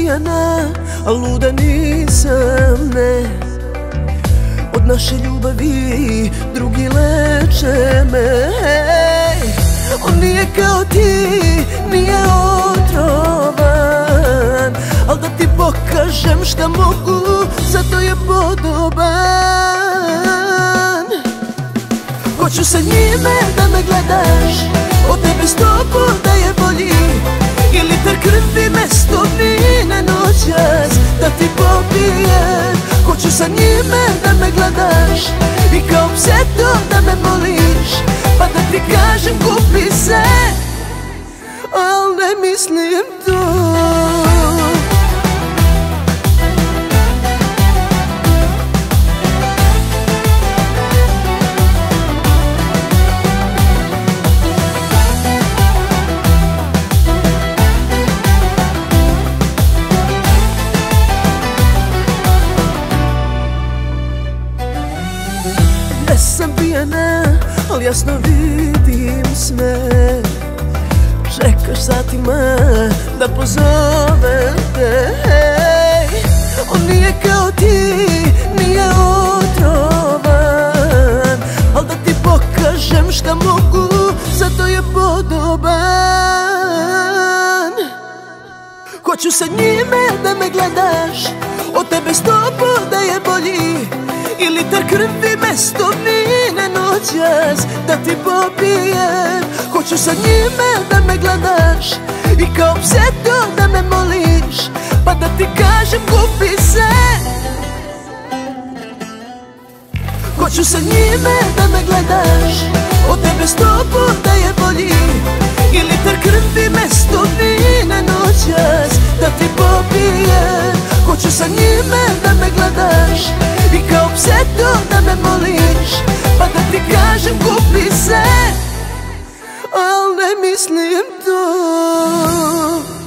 pijana, a luda nisam, ne. Od naše ljubavi drugi leče me. On nije kao ti, nije otrovan, al da ti pokažem šta mogu, zato je podoban. Hoću sa njime da me gledaš, od tebe 100 puta je bolji. I litar krvi mesto vina noćas da ti popijem. Hoću sa njime da me gledaš i kao pse to da me moliš, pa da ti kažem kupi se, al ne mislim to. Jesam pijana, al jasno vidim sve. Čekaš satima da pozovem te. On nije kao ti, nije otrovan, al da ti pokažem šta mogu, zato je podoban. Hoću sa njime da me gledaš, od tebe 100 puta je bolji. I litar krvi mesto vina noćas da ti popijem. Hoću sa njime da me gledaš i kao pse to da me moliš, pa da ti kažem kupi se. Hoću sa njime da me gledaš, od tebe 100 puta je bolji. I litar krvi mesto vina noćas da ti popijem. Hoću sa njime da me gledaš i kao pse to da me moliš, pa da ti kažem kupi se, al ne mislim to.